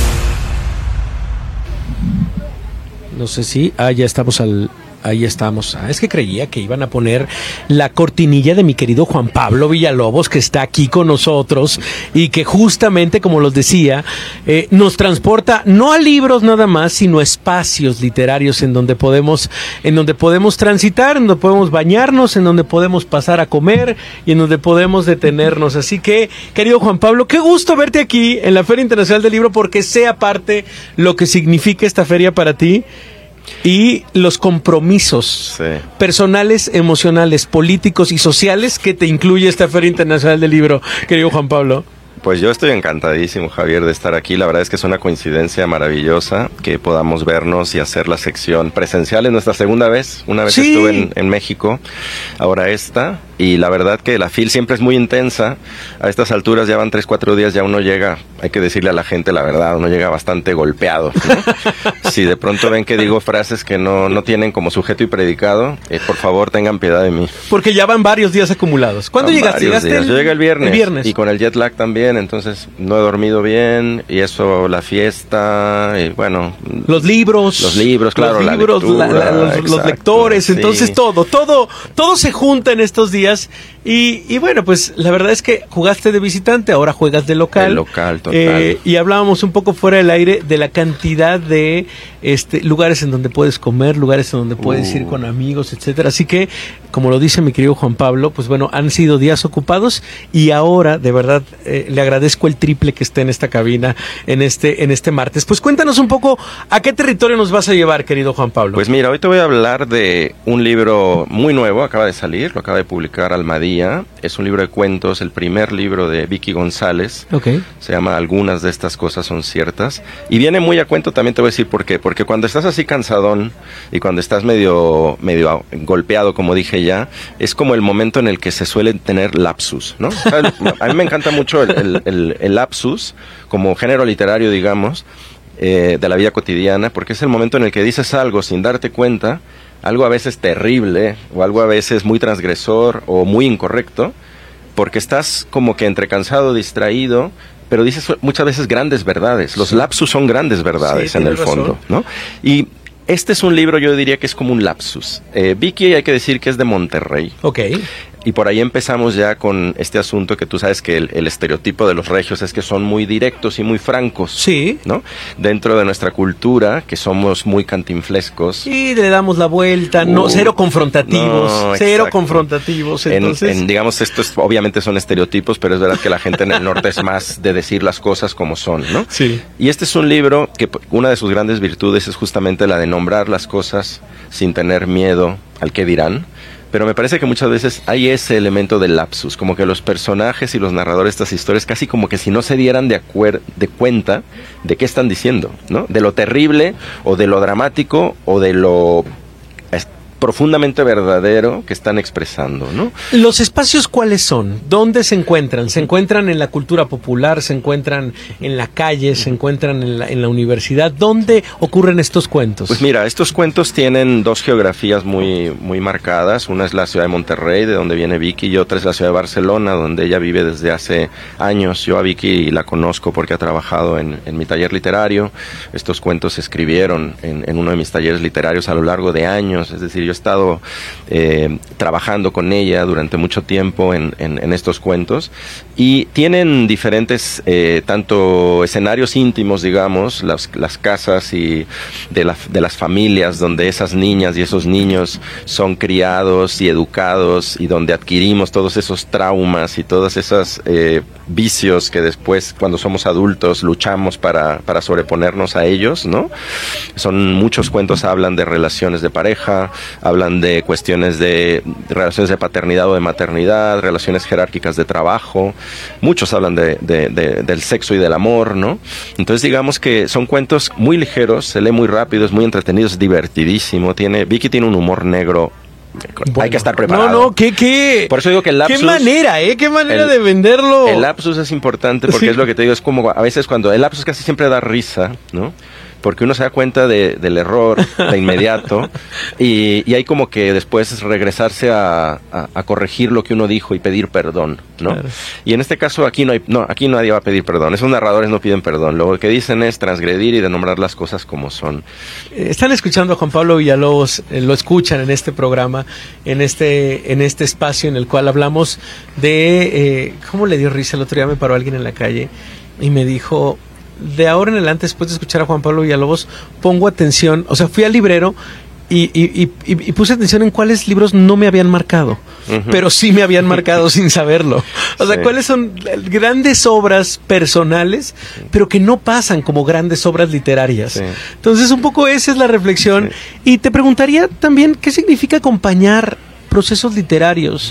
No sé si... Ah, ya estamos al... Ahí estamos. Ah, es que creía que iban a poner la cortinilla de mi querido Juan Pablo Villalobos, que está aquí con nosotros y que justamente, como los decía, eh, nos transporta no a libros nada más, sino a espacios literarios en donde podemos, en donde podemos transitar, en donde podemos bañarnos, en donde podemos pasar a comer y en donde podemos detenernos. Así que, querido Juan Pablo, qué gusto verte aquí en la Feria Internacional del Libro, porque sé aparte lo que significa esta feria para ti y los compromisos sí. personales, emocionales, políticos y sociales que te incluye esta Feria Internacional del Libro, querido Juan Pablo. Pues yo estoy encantadísimo, Javier, de estar aquí. La verdad es que es una coincidencia maravillosa que podamos vernos y hacer la sección presencial. Es nuestra segunda vez. Una vez sí. estuve en, en México, ahora esta. Y la verdad que la FIL siempre es muy intensa. A estas alturas ya van tres, cuatro días, ya uno llega, hay que decirle a la gente la verdad, uno llega bastante golpeado, ¿no? Si de pronto ven que digo frases que no, no tienen como sujeto y predicado, eh, por favor tengan piedad de mí. Porque ya van varios días acumulados. ¿Cuándo van llegaste? ¿Llegaste el, Yo llegué el viernes, el viernes. Y con el jet lag también, entonces no he dormido bien, y eso, la fiesta, y bueno... Los libros. Los libros, claro, los libros, la lectura, la, la, los, exacto, los lectores, sí. entonces todo, todo, todo se junta en estos días. Y, y bueno, pues la verdad es que jugaste de visitante, ahora juegas de local. De local, total. Eh, y hablábamos un poco fuera del aire de la cantidad de este lugares en donde puedes comer, lugares en donde puedes uh. ir con amigos, etcétera. Así que como lo dice mi querido Juan Pablo, pues bueno, han sido días ocupados y ahora, de verdad, eh, le agradezco el triple que esté en esta cabina en este, en este martes. Pues cuéntanos un poco, ¿a qué territorio nos vas a llevar, querido Juan Pablo? Pues mira, hoy te voy a hablar de un libro muy nuevo, acaba de salir, lo acaba de publicar Almadía. Es un libro de cuentos, el primer libro de Vicky González. Okay. Se llama Algunas de estas cosas son ciertas. Y viene muy a cuento, también te voy a decir por qué. Porque cuando estás así cansadón y cuando estás medio, medio golpeado, como dije ya, es como el momento en el que se suelen tener lapsus, ¿no? O sea, a mí me encanta mucho el, el, el, el lapsus como género literario, digamos, eh, de la vida cotidiana, porque es el momento en el que dices algo sin darte cuenta, algo a veces terrible o algo a veces muy transgresor o muy incorrecto, porque estás como que entre cansado, distraído, pero dices muchas veces grandes verdades. Los lapsus son grandes verdades, sí, en el fondo, razón, ¿no? Y este es un libro, yo diría que es como un lapsus. Eh, Vicky, hay que decir que es de Monterrey. Ok. Y por ahí empezamos ya con este asunto que tú sabes que el, el estereotipo de los regios es que son muy directos y muy francos. Sí. ¿No? Dentro de nuestra cultura, que somos muy cantinflescos. Y le damos la vuelta, no, uh, cero confrontativos, no, cero exacto. confrontativos. Entonces... En, en, digamos, esto es, obviamente son estereotipos, pero es verdad que la gente en el norte es más de decir las cosas como son, ¿no? Sí. Y este es un libro que una de sus grandes virtudes es justamente la de nombrar las cosas sin tener miedo al qué dirán. Pero me parece que muchas veces hay ese elemento del lapsus, como que los personajes y los narradores de estas historias casi como que si no se dieran de, acuer- de cuenta de qué están diciendo, ¿no? De lo terrible o de lo dramático o de lo es, profundamente verdadero que están expresando, ¿no? ¿Los espacios cuáles son? ¿Dónde se encuentran? ¿Se encuentran en la cultura popular? ¿Se encuentran en la calle? ¿Se encuentran en la, en la universidad? ¿Dónde ocurren estos cuentos? Pues mira, estos cuentos tienen dos geografías muy, muy marcadas. Una es la ciudad de Monterrey, de donde viene Vicky, y otra es la ciudad de Barcelona, donde ella vive desde hace años. Yo a Vicky la conozco porque ha trabajado en, en mi taller literario. Estos cuentos se escribieron en, en uno de mis talleres literarios a lo largo de años, es decir, yo he estado eh, trabajando con ella durante mucho tiempo en, en, en estos cuentos y tienen diferentes, eh, tanto escenarios íntimos, digamos, las, las casas y de, la, de las familias donde esas niñas y esos niños son criados y educados y donde adquirimos todos esos traumas y todos esos eh, vicios que después cuando somos adultos luchamos para, para sobreponernos a ellos, ¿no? Son muchos cuentos, hablan de relaciones de pareja, hablan de cuestiones de, de relaciones de paternidad o de maternidad, relaciones jerárquicas de trabajo, muchos hablan de, de, de, del sexo y del amor, ¿no? Entonces digamos que son cuentos muy ligeros, se lee muy rápido, es muy entretenido, es divertidísimo, tiene, Vicky tiene un humor negro. Bueno, hay que estar preparado. No, no, ¿qué, qué? Por eso digo que el lapsus... ¿Qué manera, eh? ¿Qué manera el, de venderlo? El lapsus es importante porque sí. Es lo que te digo, es como a veces cuando... El lapsus casi siempre da risa, ¿no? Porque uno se da cuenta de, del error de inmediato y, y hay como que después regresarse a, a, a corregir lo que uno dijo y pedir perdón, ¿no? Claro. Y en este caso aquí no hay, no, aquí nadie va a pedir perdón. Esos narradores no piden perdón. Lo que dicen es transgredir y denombrar las cosas como son. Están escuchando a Juan Pablo Villalobos, eh, lo escuchan en este programa, en este, en este espacio en el cual hablamos de, eh, ¿cómo le dio risa? El otro día me paró alguien en la calle y me dijo... De ahora en adelante, después de escuchar a Juan Pablo Villalobos, pongo atención, o sea, fui al librero y, y, y, y puse atención en cuáles libros no me habían marcado, uh-huh. pero sí me habían marcado sin saberlo. O sea, sí. cuáles son grandes obras personales, pero que no pasan como grandes obras literarias. Sí. Entonces, un poco esa es la reflexión. Sí. Y te preguntaría también, ¿qué significa acompañar procesos literarios?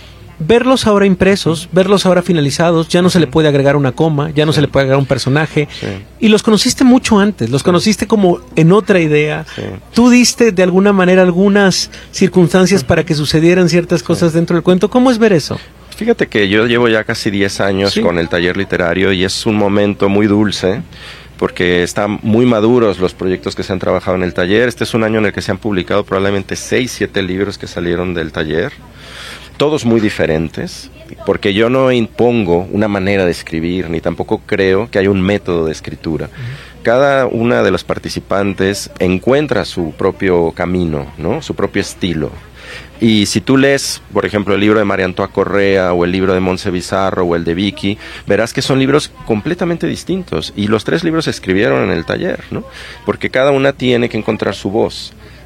Verlos ahora impresos, verlos ahora finalizados, ya no se le puede agregar una coma, ya no se le puede agregar un personaje. Sí. Y los conociste mucho antes, los conociste como en otra idea. Sí. Tú diste de alguna manera algunas circunstancias para que sucedieran ciertas cosas sí. dentro del cuento. ¿Cómo es ver eso? Fíjate que yo llevo ya casi diez años sí. con el taller literario y es un momento muy dulce. Porque están muy maduros los proyectos que se han trabajado en el taller. Este es un año en el que se han publicado probablemente seis, siete libros que salieron del taller. Todos muy diferentes, porque yo no impongo una manera de escribir, ni tampoco creo que haya un método de escritura. Cada una de los participantes encuentra su propio camino, ¿no? Su propio estilo. Y si tú lees, por ejemplo, el libro de María Antoa Correa o el libro de Montse Bizarro o el de Vicky, verás que son libros completamente distintos. Y los tres libros se escribieron en el taller, ¿no? Porque cada una tiene que encontrar su voz.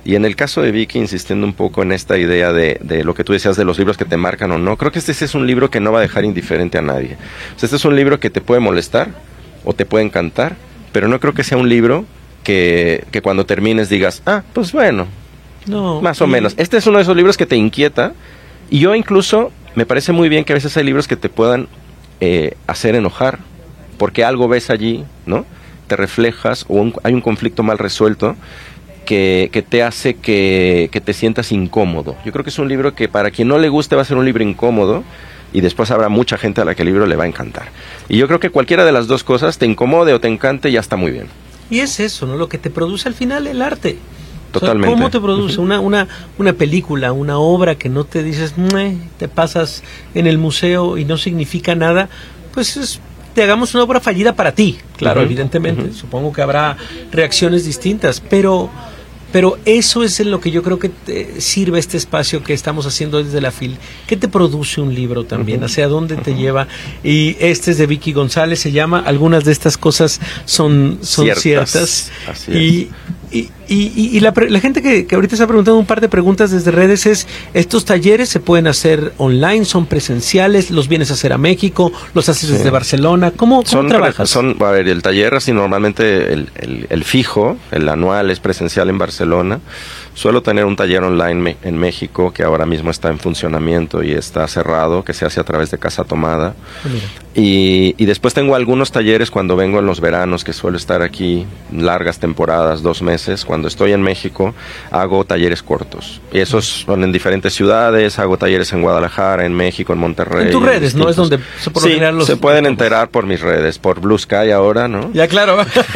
Y en el caso de Vicky, insistiendo un poco en esta idea de, de lo que tú decías de los libros que te marcan o no, creo que este es un libro que no va a dejar indiferente a nadie. O sea, este es un libro que te puede molestar o te puede encantar, pero no creo que sea un libro que, que cuando termines digas, ah, pues bueno, no, más o y... menos. Este es uno de esos libros que te inquieta, y yo incluso me parece muy bien que a veces hay libros que te puedan eh, hacer enojar, porque algo ves allí, ¿no? Te reflejas, o un, hay un conflicto mal resuelto, Que, que te hace que, que te sientas incómodo. Yo creo que es un libro que para quien no le guste va a ser un libro incómodo, y después habrá mucha gente a la que el libro le va a encantar. Y yo creo que cualquiera de las dos cosas, te incomode o te encante, ya está muy bien. Y es eso, ¿no? Lo que te produce al final el arte. Totalmente. O sea, ¿cómo te produce una, una, una película, una obra que no te dices, te pasas en el museo y no significa nada? Pues es... te hagamos una obra fallida para ti, claro, uh-huh, evidentemente, uh-huh. Supongo que habrá reacciones distintas, pero pero eso es en lo que yo creo que te sirve este espacio que estamos haciendo desde la F I L. ¿Qué te produce un libro también? Uh-huh. ¿Hacia dónde uh-huh. te lleva? Y este es de Vicky González, se llama Algunas de estas cosas son, son ciertas. ciertas. Así y, es. Y, y, y la, la gente que, que ahorita está preguntando un par de preguntas desde redes es, ¿estos talleres se pueden hacer online, son presenciales, los vienes a hacer a México, los haces sí. desde Barcelona? ¿Cómo, cómo son, trabajas? Son, a ver, el taller así normalmente el, el, el fijo, el anual es presencial en Barcelona. Suelo tener un taller online me, en México que ahora mismo está en funcionamiento y está cerrado, que se hace a través de Casa Tomada. Mira. Y, y después tengo algunos talleres cuando vengo en los veranos, que suelo estar aquí largas temporadas, dos meses. Cuando estoy en México hago talleres cortos. Y esos son en diferentes ciudades, hago talleres en Guadalajara, en México, en Monterrey. En tus redes, ¿no? Es donde se, por sí, los... se pueden enterar por mis redes, por Blue Sky ahora, ¿no? Ya, claro.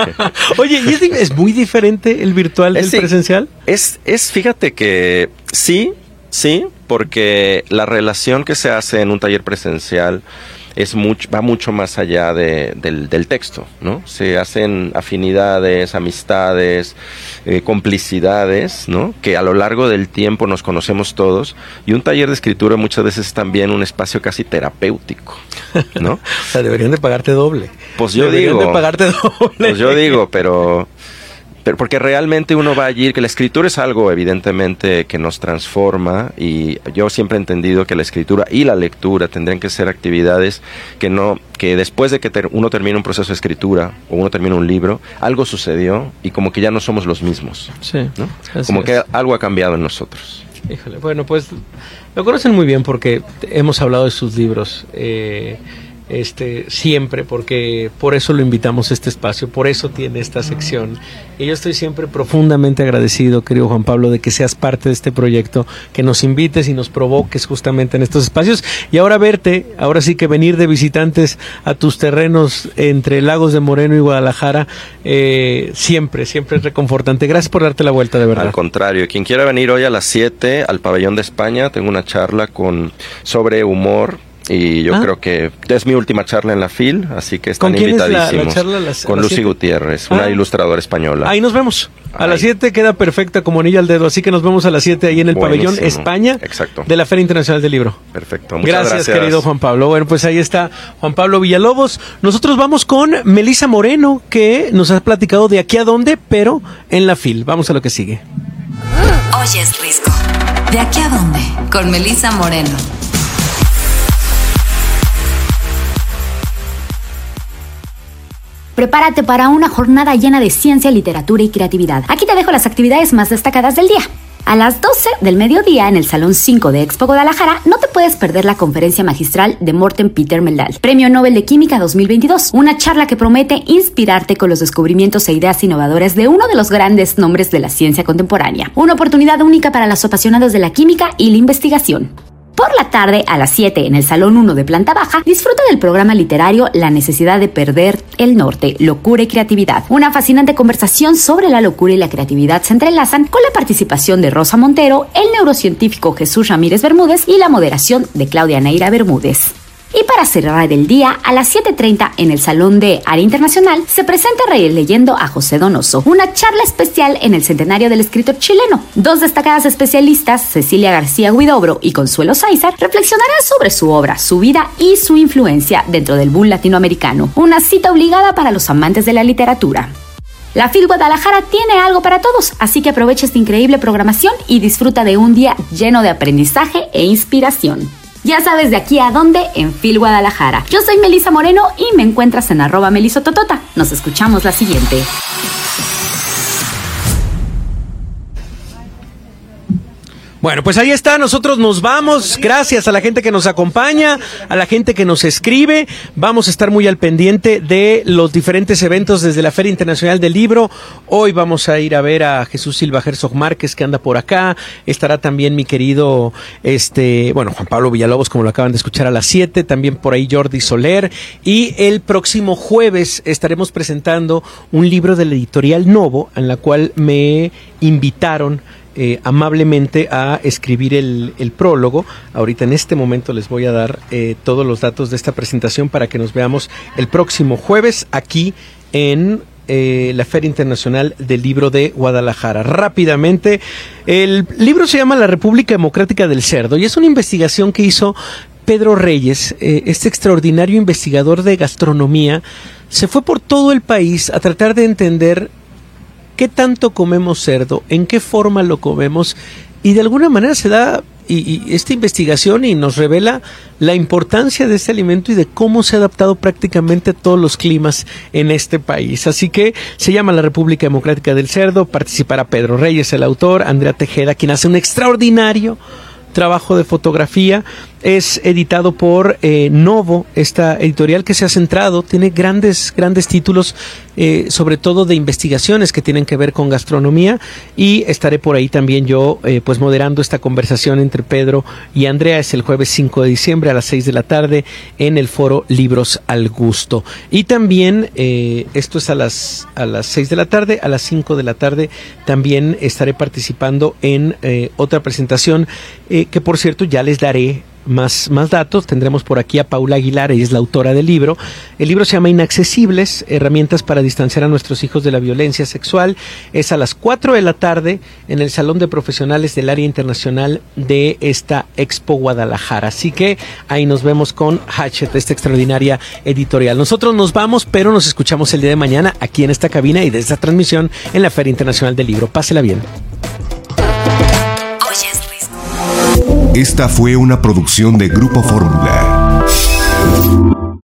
Oye, ¿y es, es muy diferente el virtual del es, presencial? Es, es, fíjate que sí, sí, porque la relación que se hace en un taller presencial es mucho, va mucho más allá de, del, del texto, ¿no? Se hacen afinidades, amistades, eh, complicidades, ¿no? Que a lo largo del tiempo nos conocemos todos, y un taller de escritura muchas veces es también un espacio casi terapéutico, ¿no? O sea, deberían de pagarte doble. Pues yo deberían digo. de pagarte doble. Pues yo digo, pero... Pero porque realmente uno va allí, que la escritura es algo evidentemente que nos transforma, y yo siempre he entendido que la escritura y la lectura tendrían que ser actividades que no, que después de que ter, uno termina un proceso de escritura o uno termina un libro, algo sucedió y como que ya no somos los mismos. Sí, ¿no? Como es. que algo ha cambiado en nosotros. Híjole, bueno, pues lo conocen muy bien porque hemos hablado de sus libros. Eh, Este, siempre, porque por eso lo invitamos a este espacio, por eso tiene esta sección, y yo estoy siempre profundamente agradecido, querido Juan Pablo, de que seas parte de este proyecto, que nos invites y nos provoques justamente en estos espacios, y ahora verte, ahora sí que venir de visitantes a tus terrenos entre Lagos de Moreno y Guadalajara, eh, siempre, siempre es reconfortante. Gracias por darte la vuelta, de verdad. Al contrario, quien quiera venir hoy a las siete al Pabellón de España, tengo una charla con sobre humor. Y yo ah. creo que es mi última charla en la F I L, así que están ¿Con quién invitadísimos. Es la, la charla? Las, con Lucy siete? Gutiérrez, una ah. ilustradora española. Ahí nos vemos. A ahí. las siete queda perfecta como anillo al dedo, así que nos vemos a las siete ahí en el Buenísimo. Pabellón España. Exacto. De la Feria Internacional del Libro. Perfecto. Muchas gracias, gracias, querido Juan Pablo. Bueno, pues ahí está Juan Pablo Villalobos. Nosotros vamos con Melisa Moreno, que nos ha platicado de aquí a dónde, pero en la F I L. Vamos a lo que sigue. Oyes, Risco. ¿De aquí a dónde? Con Melisa Moreno. Prepárate para una jornada llena de ciencia, literatura y creatividad. Aquí te dejo las actividades más destacadas del día. A las doce del mediodía, en el Salón cinco de Expo Guadalajara, no te puedes perder la conferencia magistral de Morten Peter Meldal, Premio Nobel de Química dos mil veintidós. Una charla que promete inspirarte con los descubrimientos e ideas innovadoras de uno de los grandes nombres de la ciencia contemporánea. Una oportunidad única para los apasionados de la química y la investigación. Por la tarde, a las siete, en el Salón uno de planta baja, disfruta del programa literario La necesidad de perder el norte, locura y creatividad. Una fascinante conversación sobre la locura y la creatividad se entrelazan con la participación de Rosa Montero, el neurocientífico Jesús Ramírez Bermúdez y la moderación de Claudia Neira Bermúdez. Y para cerrar el día, a las siete treinta en el Salón de Área Internacional, se presenta Releyendo a José Donoso, una charla especial en el centenario del escritor chileno. Dos destacadas especialistas, Cecilia García Huidobro y Consuelo Sáizar, reflexionarán sobre su obra, su vida y su influencia dentro del boom latinoamericano. Una cita obligada para los amantes de la literatura. La FIL Guadalajara tiene algo para todos, así que aprovecha esta increíble programación y disfruta de un día lleno de aprendizaje e inspiración. Ya sabes de aquí a dónde en FIL Guadalajara. Yo soy Melisa Moreno y me encuentras en arroba melisototota. Nos escuchamos la siguiente. Bueno, pues ahí está, nosotros nos vamos, gracias a la gente que nos acompaña, a la gente que nos escribe, vamos a estar muy al pendiente de los diferentes eventos desde la Feria Internacional del Libro. Hoy vamos a ir a ver a Jesús Silva Herzog Márquez, que anda por acá, estará también mi querido, este, bueno, Juan Pablo Villalobos, como lo acaban de escuchar, a las siete, también por ahí Jordi Soler, y el próximo jueves estaremos presentando un libro de la editorial Novo, en la cual me invitaron Eh, amablemente a escribir el, el prólogo. Ahorita en este momento les voy a dar eh, todos los datos de esta presentación para que nos veamos el próximo jueves aquí en eh, la Feria Internacional del Libro de Guadalajara. Rápidamente, el libro se llama La República Democrática del Cerdo y es una investigación que hizo Pedro Reyes, eh, este extraordinario investigador de gastronomía. Se fue por todo el país a tratar de entender ¿qué tanto comemos cerdo? ¿En qué forma lo comemos? Y de alguna manera se da y, y esta investigación y nos revela la importancia de este alimento y de cómo se ha adaptado prácticamente a todos los climas en este país. Así que se llama La República Democrática del Cerdo. Participará Pedro Reyes, el autor, Andrea Tejeda, quien hace un extraordinario trabajo de fotografía. Es editado por eh, Novo, esta editorial que se ha centrado, tiene grandes, grandes títulos, eh, sobre todo de investigaciones que tienen que ver con gastronomía, y estaré por ahí también yo, eh, pues moderando esta conversación entre Pedro y Andrea. Es el jueves cinco de diciembre a las seis de la tarde en el foro Libros al Gusto. Y también, eh, esto es a las, a las seis de la tarde, a las cinco de la tarde también estaré participando en eh, otra presentación, eh, que por cierto ya les daré Más, más datos. Tendremos por aquí a Paula Aguilar, ella es la autora del libro. El libro se llama Inaccesibles, herramientas para distanciar a nuestros hijos de la violencia sexual. Es a las cuatro de la tarde en el Salón de Profesionales del Área Internacional de esta Expo Guadalajara. Así que ahí nos vemos con Hachette, esta extraordinaria editorial. Nosotros nos vamos, pero nos escuchamos el día de mañana aquí en esta cabina y de esta transmisión en la Feria Internacional del Libro. Pásela bien. Esta fue una producción de Grupo Fórmula.